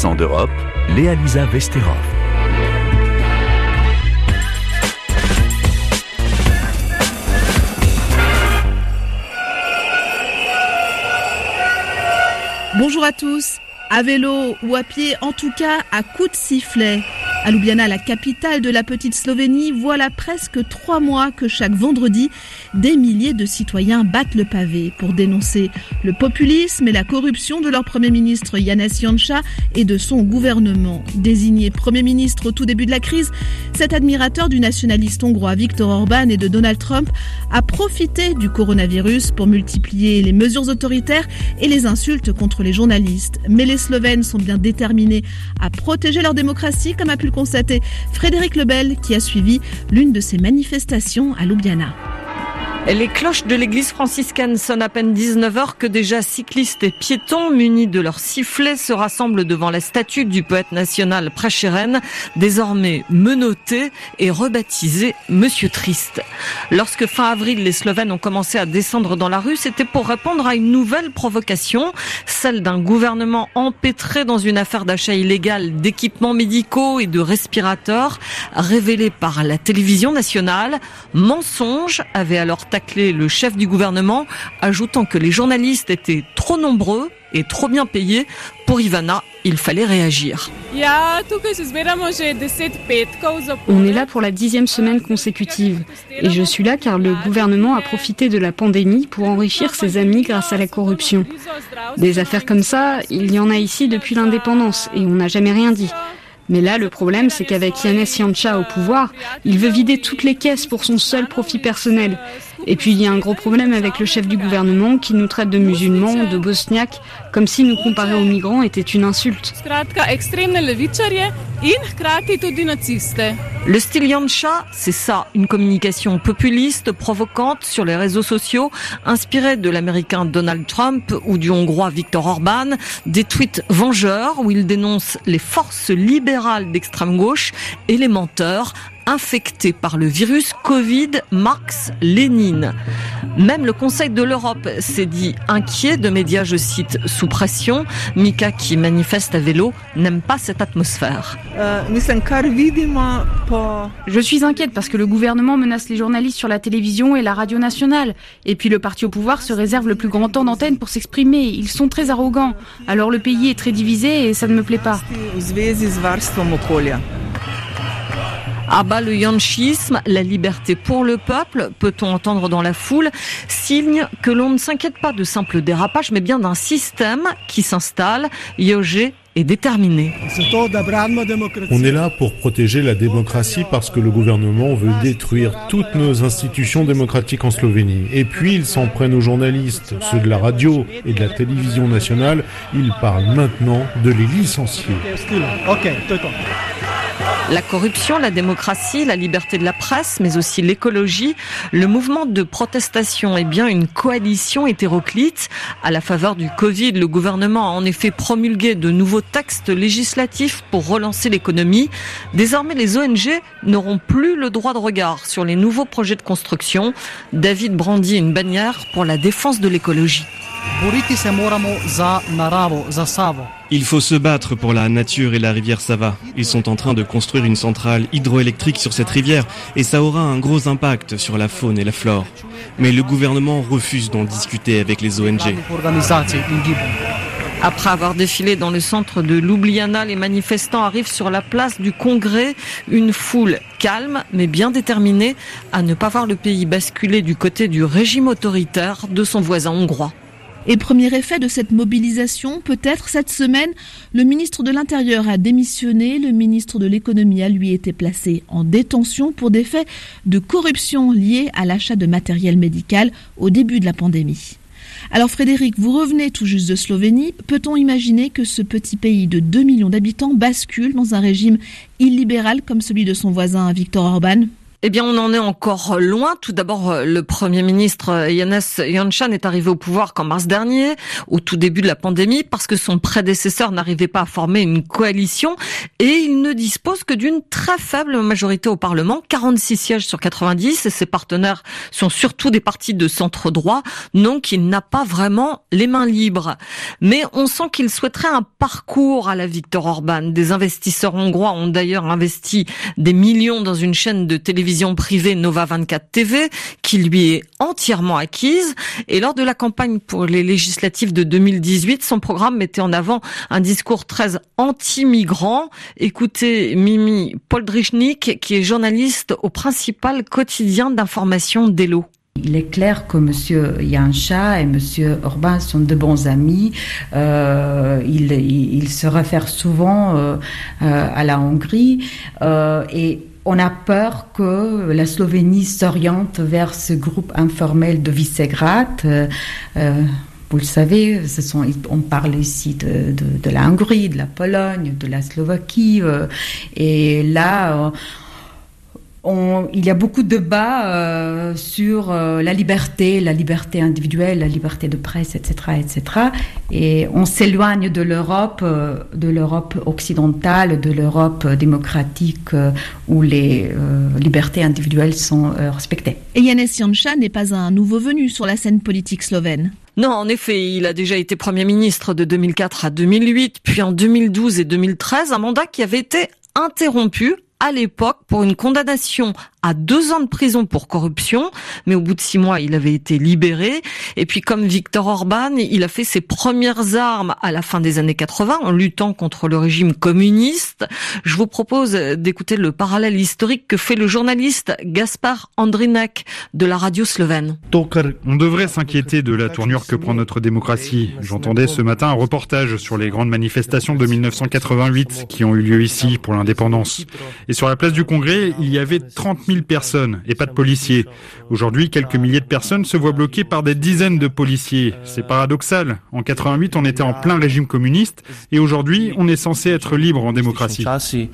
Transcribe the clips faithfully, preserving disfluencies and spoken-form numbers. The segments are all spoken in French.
Accent d'Europe, Léa-Lisa Vesterov. Bonjour à tous. À vélo ou à pied, en tout cas à coups de sifflet. À Ljubljana, la capitale de la petite Slovénie, voilà presque trois mois que chaque vendredi, des milliers de citoyens battent le pavé pour dénoncer le populisme et la corruption de leur Premier ministre Janez Janša et de son gouvernement. Désigné Premier ministre au tout début de la crise, cet admirateur du nationaliste hongrois Viktor Orban et de Donald Trump a profité du coronavirus pour multiplier les mesures autoritaires et les insultes contre les journalistes. Mais les Slovènes sont bien déterminés à protéger leur démocratie, comme a pu le constater Frédéric Lebel, qui a suivi l'une de ces manifestations à Ljubljana. Les cloches de l'église franciscaine sonnent à peine dix-neuf heures que déjà cyclistes et piétons munis de leurs sifflets se rassemblent devant la statue du poète national Prešeren, désormais menotté et rebaptisé Monsieur Triste. Lorsque fin avril, les Slovènes ont commencé à descendre dans la rue, c'était pour répondre à une nouvelle provocation, celle d'un gouvernement empêtré dans une affaire d'achat illégal d'équipements médicaux et de respirateurs, révélée par la télévision nationale. Mensonge avait alors taclé le chef du gouvernement, ajoutant que les journalistes étaient trop nombreux et trop bien payés. Pour Ivana, il fallait réagir. On est là pour la dixième semaine consécutive. Et je suis là car le gouvernement a profité de la pandémie pour enrichir ses amis grâce à la corruption. Des affaires comme ça, il y en a ici depuis l'indépendance et on n'a jamais rien dit. Mais là, le problème, c'est qu'avec Janez Janša au pouvoir, il veut vider toutes les caisses pour son seul profit personnel. Et puis, il y a un gros problème avec le chef du gouvernement qui nous traite de musulmans, de bosniaques, comme si nous comparer aux migrants était une insulte. Le style Janša, c'est ça, une communication populiste, provocante sur les réseaux sociaux, inspirée de l'américain Donald Trump ou du hongrois Viktor Orban, des tweets vengeurs où il dénonce les forces libérales d'extrême gauche et les menteurs infectés par le virus Covid, Marx, Lénine. Même le Conseil de l'Europe s'est dit inquiet de médias, je cite, sous pression. Mika, qui manifeste à vélo, n'aime pas cette atmosphère. Je suis inquiète parce que le gouvernement menace les journalistes sur la télévision et la radio nationale. Et puis le parti au pouvoir se réserve le plus grand temps d'antenne pour s'exprimer. Ils sont très arrogants. Alors le pays est très divisé et ça ne me plaît pas. À bas le janšisme, la liberté pour le peuple, peut-on entendre dans la foule, signe que l'on ne s'inquiète pas de simples dérapages, mais bien d'un système qui s'installe. Jože est déterminé. On est là pour protéger la démocratie parce que le gouvernement veut détruire toutes nos institutions démocratiques en Slovénie. Et puis ils s'en prennent aux journalistes, ceux de la radio et de la télévision nationale. Ils parlent maintenant de les licencier. La corruption, la démocratie, la liberté de la presse, mais aussi l'écologie. Le mouvement de protestation est bien une coalition hétéroclite. À la faveur du Covid, le gouvernement a en effet promulgué de nouveaux textes législatifs pour relancer l'économie. Désormais, les O N G n'auront plus le droit de regard sur les nouveaux projets de construction. David brandit une bannière pour la défense de l'écologie. Il faut se battre pour la nature et la rivière Sava. Ils sont en train de construire une centrale hydroélectrique sur cette rivière et ça aura un gros impact sur la faune et la flore. Mais le gouvernement refuse d'en discuter avec les O N G. Après avoir défilé dans le centre de Ljubljana, les manifestants arrivent sur la place du Congrès. Une foule calme, mais bien déterminée à ne pas voir le pays basculer du côté du régime autoritaire de son voisin hongrois. Et premier effet de cette mobilisation, peut-être cette semaine, le ministre de l'Intérieur a démissionné. Le ministre de l'Économie a lui été placé en détention pour des faits de corruption liés à l'achat de matériel médical au début de la pandémie. Alors Frédéric, vous revenez tout juste de Slovénie. Peut-on imaginer que ce petit pays de deux millions d'habitants bascule dans un régime illibéral comme celui de son voisin Viktor Orban ? Eh bien, on en est encore loin. Tout d'abord, le Premier ministre Janez Janša est arrivé au pouvoir qu'en mars dernier, au tout début de la pandémie, parce que son prédécesseur n'arrivait pas à former une coalition et il ne dispose que d'une très faible majorité au Parlement, quarante-six sièges sur quatre-vingt-dix, et ses partenaires sont surtout des partis de centre droit, donc il n'a pas vraiment les mains libres. Mais on sent qu'il souhaiterait un parcours à la Viktor Orban. Des investisseurs hongrois ont d'ailleurs investi des millions dans une chaîne de télévision privée Nova vingt-quatre T V qui lui est entièrement acquise. Et lors de la campagne pour les législatives de deux mille dix-huit, son programme mettait en avant un discours très anti-migrant. Écoutez Mimi Poldrichnik, qui est journaliste au principal quotidien d'information d'Elo. Il est clair que M. Janša et M. Orban sont de bons amis. Euh, il, il, il se réfère souvent euh, euh, à la Hongrie euh, et on a peur que la Slovénie s'oriente vers ce groupe informel de Visegrad. Euh, euh, vous le savez, ce sont, on parle ici de, de, de la Hongrie, de la Pologne, de la Slovaquie. Euh, et là, euh, on, il y a beaucoup de débats euh, sur euh, la liberté, la liberté individuelle, la liberté de presse, et cetera, et cetera. Et on s'éloigne de l'Europe, euh, de l'Europe occidentale, de l'Europe démocratique, euh, où les euh, libertés individuelles sont euh, respectées. Et Janez Janša n'est pas un nouveau venu sur la scène politique slovène. Non, en effet, il a déjà été Premier ministre de deux mille quatre à deux mille huit, puis en deux mille douze et deux mille treize, un mandat qui avait été interrompu à l'époque pour une condamnation à deux ans de prison pour corruption, mais au bout de six mois, il avait été libéré. Et puis, comme Viktor Orban, il a fait ses premières armes à la fin des années quatre-vingts en luttant contre le régime communiste. Je vous propose d'écouter le parallèle historique que fait le journaliste Gaspar Andrinek de la radio slovène. On devrait s'inquiéter de la tournure que prend notre démocratie. J'entendais ce matin un reportage sur les grandes manifestations de mille neuf cent quatre-vingt-huit qui ont eu lieu ici pour l'indépendance. Et sur la place du Congrès, il y avait trente mille personnes et pas de policiers. Aujourd'hui, quelques milliers de personnes se voient bloquées par des dizaines de policiers. C'est paradoxal. En quatre-vingt-huit, on était en plein régime communiste et aujourd'hui, on est censé être libre en démocratie.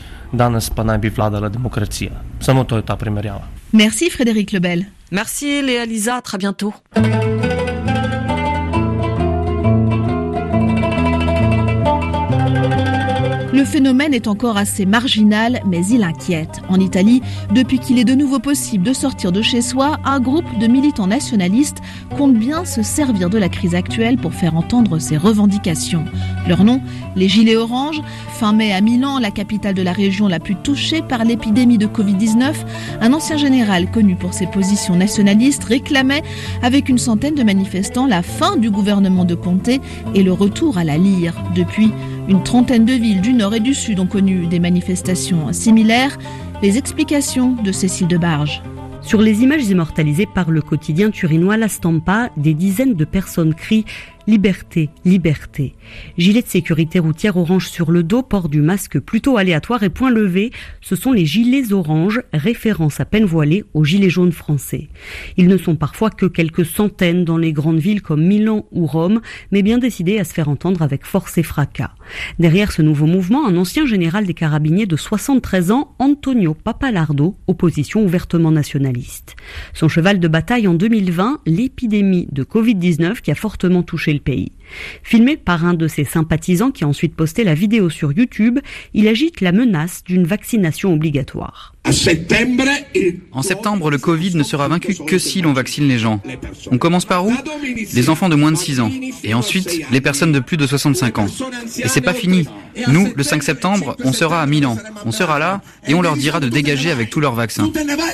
Merci Frédéric Lebel. Merci Léa Lisa, à très bientôt. Le phénomène est encore assez marginal, mais il inquiète. En Italie, depuis qu'il est de nouveau possible de sortir de chez soi, un groupe de militants nationalistes compte bien se servir de la crise actuelle pour faire entendre ses revendications. Leur nom, les Gilets Oranges. Fin mai à Milan, la capitale de la région la plus touchée par l'épidémie de covid dix-neuf, un ancien général connu pour ses positions nationalistes réclamait, avec une centaine de manifestants, la fin du gouvernement de Conte et le retour à la lyre. Depuis, une trentaine de villes du nord et du sud ont connu des manifestations similaires. Les explications de Cécile Debarge. Sur les images immortalisées par le quotidien turinois La Stampa, des dizaines de personnes crient « Liberté, liberté ». Gilet de sécurité routière orange sur le dos, port du masque plutôt aléatoire et point levé, ce sont les gilets oranges, référence à peine voilée aux gilets jaunes français. Ils ne sont parfois que quelques centaines dans les grandes villes comme Milan ou Rome, mais bien décidés à se faire entendre avec force et fracas. Derrière ce nouveau mouvement, un ancien général des carabiniers de soixante-treize ans, Antonio Papalardo, opposition ouvertement nationaliste. Son cheval de bataille en deux mille vingt, l'épidémie de covid dix-neuf qui a fortement touché le pays. Filmé par un de ses sympathisants qui a ensuite posté la vidéo sur YouTube, il agite la menace d'une vaccination obligatoire. En septembre, le Covid ne sera vaincu que si l'on vaccine les gens. On commence par où ? Les enfants de moins de six ans. Et ensuite, les personnes de plus de soixante-cinq ans. Et c'est pas fini. Nous, le cinq septembre, on sera à Milan. On sera là et on leur dira de dégager avec tous leurs vaccins.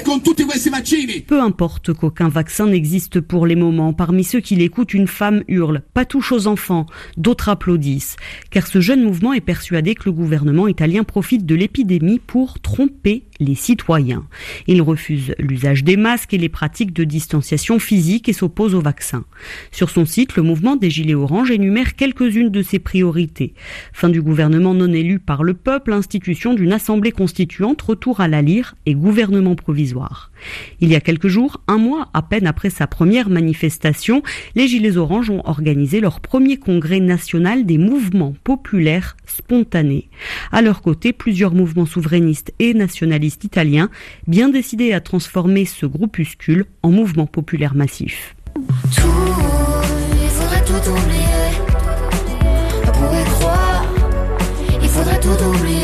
Peu importe qu'aucun vaccin n'existe pour les moments. Parmi ceux qui l'écoutent, une femme hurle « Pas touche aux enfants !» D'autres applaudissent. Car ce jeune mouvement est persuadé que le gouvernement italien profite de l'épidémie pour tromper les citoyens. Il refuse l'usage des masques et les pratiques de distanciation physique et s'oppose au vaccin. Sur son site, le mouvement des Gilets Oranges énumère quelques-unes de ses priorités. Fin du gouvernement non élu par le peuple, institution d'une assemblée constituante, retour à la lyre et gouvernement provisoire. Il y a quelques jours, un mois à peine après sa première manifestation, les Gilets Oranges ont organisé leur premier congrès national des mouvements populaires spontanés. À leur côté, plusieurs mouvements souverainistes et nationalistes syndicalistes italiens, bien décidés à transformer ce groupuscule en mouvement populaire massif. Tout, il faudrait tout oublier. Pour y croire, il faudrait tout oublier.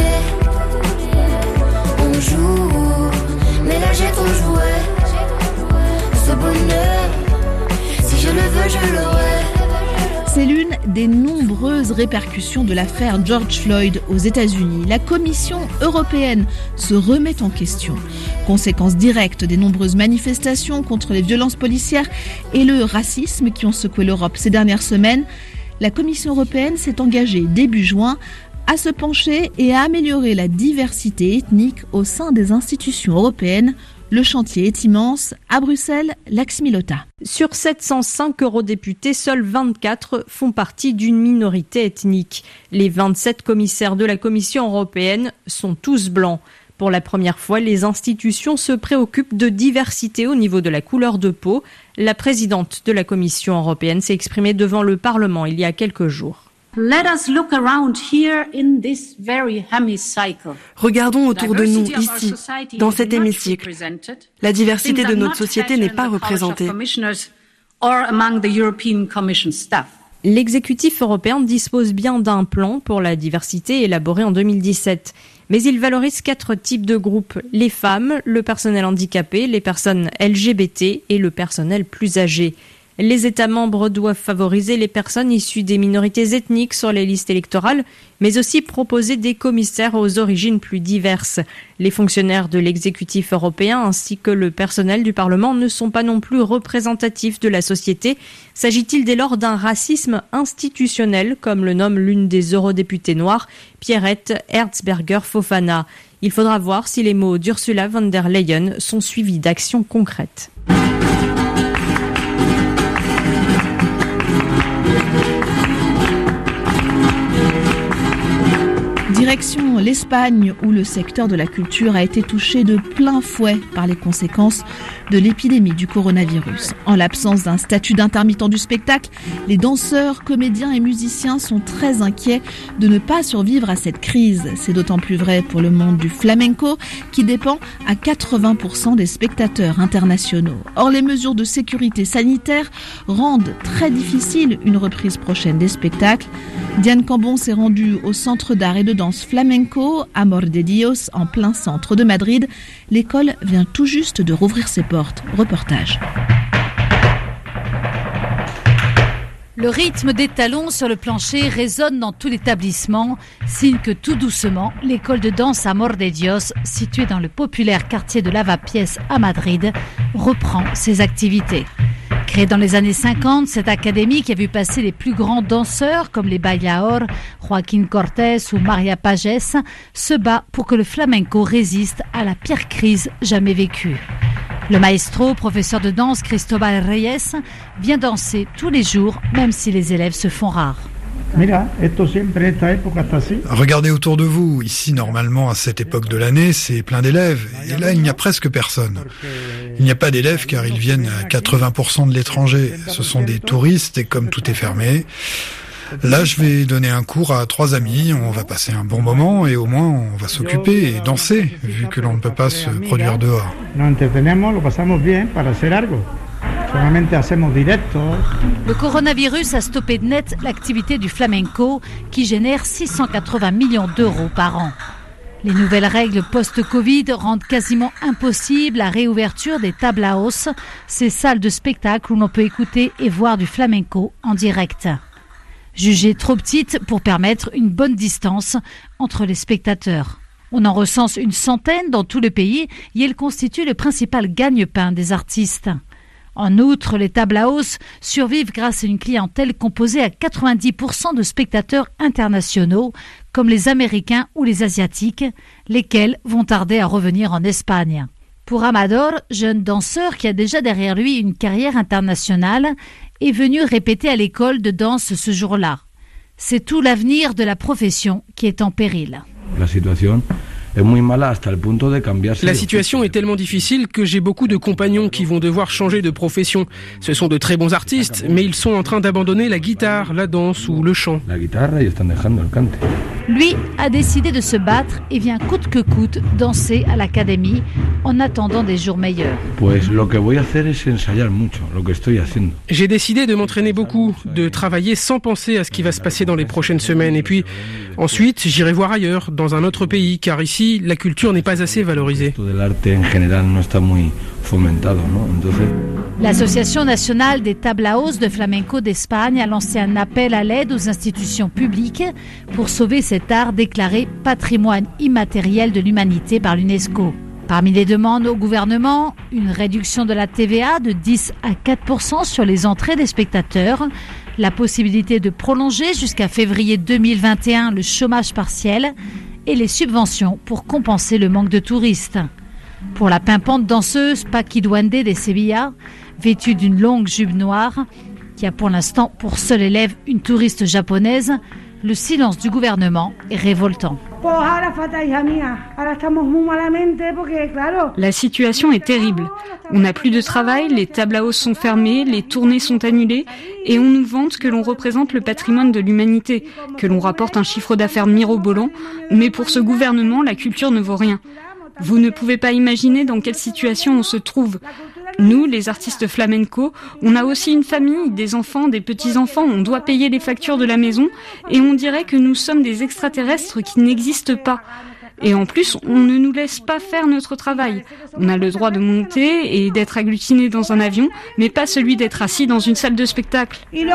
On joue, mais là j'ai ton jouet. Ce bonheur, si je le veux, je l'aurai. C'est l'une des nombreuses répercussions de l'affaire George Floyd aux États-Unis. La Commission européenne se remet en question. Conséquence directe des nombreuses manifestations contre les violences policières et le racisme qui ont secoué l'Europe ces dernières semaines, la Commission européenne s'est engagée début juin à se pencher et à améliorer la diversité ethnique au sein des institutions européennes. Le chantier est immense. À Bruxelles, Lax Milota. Sur sept cent cinq eurodéputés, seuls vingt-quatre font partie d'une minorité ethnique. Les vingt-sept commissaires de la Commission européenne sont tous blancs. Pour la première fois, les institutions se préoccupent de diversité au niveau de la couleur de peau. La présidente de la Commission européenne s'est exprimée devant le Parlement il y a quelques jours. Let us look around here in this very hemicycle. Regardons autour de nous, ici, dans cet hémicycle. La diversité de notre société n'est pas représentée. L'exécutif européen dispose bien d'un plan pour la diversité élaboré en deux mille dix-sept. Mais il valorise quatre types de groupes. Les femmes, le personnel handicapé, les personnes L G B T et le personnel plus âgé. Les États membres doivent favoriser les personnes issues des minorités ethniques sur les listes électorales, mais aussi proposer des commissaires aux origines plus diverses. Les fonctionnaires de l'exécutif européen ainsi que le personnel du Parlement ne sont pas non plus représentatifs de la société. S'agit-il dès lors d'un racisme institutionnel, comme le nomme l'une des eurodéputées noires, Pierrette Herzberger-Fofana? Il faudra voir si les mots d'Ursula von der Leyen sont suivis d'actions concrètes. Direction l'Espagne, où le secteur de la culture a été touché de plein fouet par les conséquences de l'épidémie du coronavirus. En l'absence d'un statut d'intermittent du spectacle, les danseurs, comédiens et musiciens sont très inquiets de ne pas survivre à cette crise. C'est d'autant plus vrai pour le monde du flamenco, qui dépend à quatre-vingts pour cent des spectateurs internationaux. Or, les mesures de sécurité sanitaire rendent très difficile une reprise prochaine des spectacles. Diane Cambon s'est rendue au centre d'art et de danse flamenco, Amor de Dios, en plein centre de Madrid. L'école vient tout juste de rouvrir ses portes. Reportage. Le rythme des talons sur le plancher résonne dans tout l'établissement, signe que tout doucement, l'école de danse Amor de Dios, située dans le populaire quartier de Lavapiés à Madrid, reprend ses activités. Créée dans les années cinquante, cette académie qui a vu passer les plus grands danseurs comme les bailaors, Joaquín Cortés ou Maria Pages, se bat pour que le flamenco résiste à la pire crise jamais vécue. Le maestro, professeur de danse Cristóbal Reyes, vient danser tous les jours, même si les élèves se font rares. Regardez autour de vous. Ici, normalement, à cette époque de l'année, c'est plein d'élèves. Et là, il n'y a presque personne. Il n'y a pas d'élèves car ils viennent à quatre-vingts pour cent de l'étranger. Ce sont des touristes et comme tout est fermé, là, je vais donner un cours à trois amis. On va passer un bon moment et au moins, on va s'occuper et danser, vu que l'on ne peut pas se produire dehors. Le coronavirus a stoppé net l'activité du flamenco qui génère six cent quatre-vingts millions d'euros par an. Les nouvelles règles post-Covid rendent quasiment impossible la réouverture des tablaos, ces salles de spectacle où l'on peut écouter et voir du flamenco en direct. Jugées trop petites pour permettre une bonne distance entre les spectateurs. On en recense une centaine dans tout le pays et elles constituent le principal gagne-pain des artistes. En outre, les tablaos survivent grâce à une clientèle composée à quatre-vingt-dix pour cent de spectateurs internationaux, comme les Américains ou les Asiatiques, lesquels vont tarder à revenir en Espagne. Pour Amador, jeune danseur qui a déjà derrière lui une carrière internationale, est venu répéter à l'école de danse ce jour-là. C'est tout l'avenir de la profession qui est en péril. La situation La situation est tellement difficile que j'ai beaucoup de compagnons qui vont devoir changer de profession. Ce sont de très bons artistes, mais ils sont en train d'abandonner la guitare, la danse ou le chant. Lui a décidé de se battre et vient coûte que coûte danser à l'académie en attendant des jours meilleurs. J'ai décidé de m'entraîner beaucoup, de travailler sans penser à ce qui va se passer dans les prochaines semaines. Et puis ensuite, j'irai voir ailleurs, dans un autre pays, car ici, la culture n'est pas assez valorisée. L'Association nationale des tablaos de flamenco d'Espagne a lancé un appel à l'aide aux institutions publiques pour sauver cet art déclaré patrimoine immatériel de l'humanité par l'UNESCO. Parmi les demandes au gouvernement, une réduction de la T V A de dix à quatre pour cent sur les entrées des spectateurs, la possibilité de prolonger jusqu'à février deux mille vingt et un le chômage partiel et les subventions pour compenser le manque de touristes. Pour la pimpante danseuse Paqui Duende de Sevilla, vêtue d'une longue jupe noire, qui a pour l'instant pour seule élève une touriste japonaise, le silence du gouvernement est révoltant. La situation est terrible. On n'a plus de travail, les tablaos sont fermés, les tournées sont annulées et on nous vante que l'on représente le patrimoine de l'humanité, que l'on rapporte un chiffre d'affaires mirobolant, mais pour ce gouvernement, la culture ne vaut rien. Vous ne pouvez pas imaginer dans quelle situation on se trouve. Nous, les artistes flamenco, on a aussi une famille, des enfants, des petits-enfants, on doit payer les factures de la maison et on dirait que nous sommes des extraterrestres qui n'existent pas. Et en plus, on ne nous laisse pas faire notre travail. On a le droit de monter et d'être agglutiné dans un avion, mais pas celui d'être assis dans une salle de spectacle.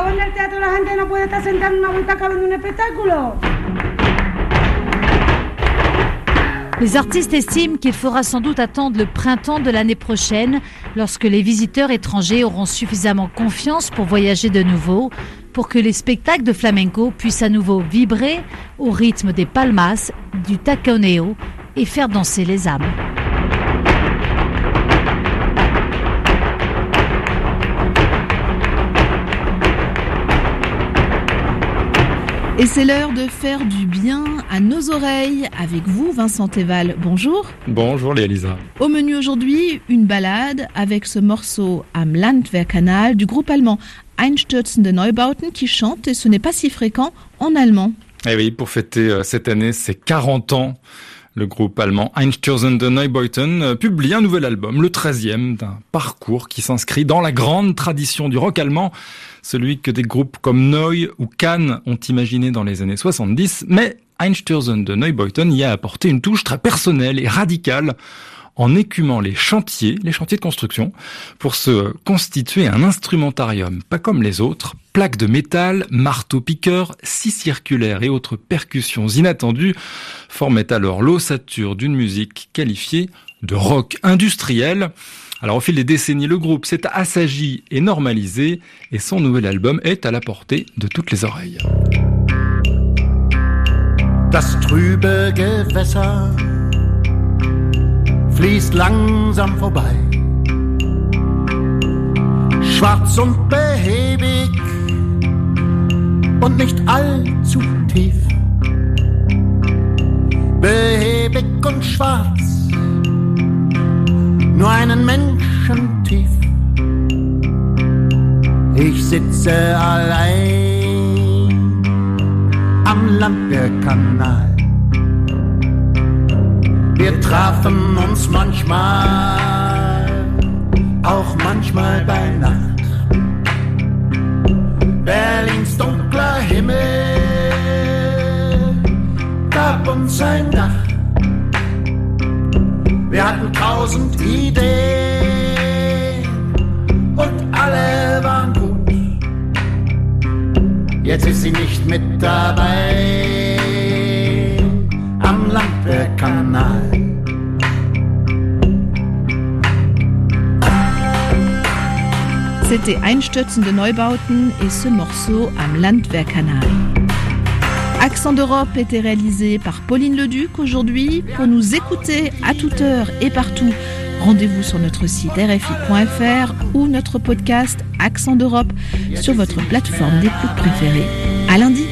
Les artistes estiment qu'il faudra sans doute attendre le printemps de l'année prochaine, lorsque les visiteurs étrangers auront suffisamment confiance pour voyager de nouveau, pour que les spectacles de flamenco puissent à nouveau vibrer au rythme des palmas, du taconeo et faire danser les âmes. Et c'est l'heure de faire du bien à nos oreilles. Avec vous, Vincent Teval, bonjour. Bonjour Léa Lisa. Au menu aujourd'hui, une balade avec ce morceau Am Landwehrkanal du groupe allemand Einstürzende Neubauten qui chante, et ce n'est pas si fréquent, en allemand. Eh oui, pour fêter euh, cette année ses quarante ans, le groupe allemand Einstürzende Neubauten euh, publie un nouvel album, le treizième, d'un parcours qui s'inscrit dans la grande tradition du rock allemand, celui que des groupes comme Neu ou Cannes ont imaginé dans les années soixante-dix, mais Einstürzende Neubauten y a apporté une touche très personnelle et radicale en écumant les chantiers, les chantiers de construction, pour se constituer un instrumentarium, pas comme les autres, plaques de métal, marteaux-piqueurs, scie circulaires et autres percussions inattendues formaient alors l'ossature d'une musique qualifiée de rock industriel. Alors au fil des décennies, le groupe s'est assagi et normalisé, et son nouvel album est à la portée de toutes les oreilles. Das trübe Gewässer fließt langsam vorbei, schwarz und behäbig und nicht allzu tief, behäbig und schwarz, nur einen Menschen tief. Ich sitze allein am Landwehrkanal. Wir trafen uns manchmal, auch manchmal bei Nacht. Berlins dunkler Himmel gab uns ein Dach. Wir hatten tausend Ideen und alle waren gut. Jetzt ist sie nicht mit dabei am Landwehrkanal. C'était Einstürzende Neubauten et ce morceau Am Landwehrkanal. Accent d'Europe était réalisé par Pauline Leduc aujourd'hui. Pour nous écouter à toute heure et partout, rendez-vous sur notre site R F I point F R ou notre podcast Accent d'Europe sur votre plateforme d'écoute préférée. À lundi.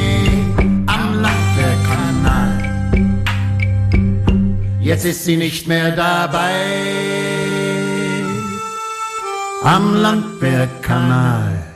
Jetzt ist sie nicht mehr dabei am Landwehrkanal.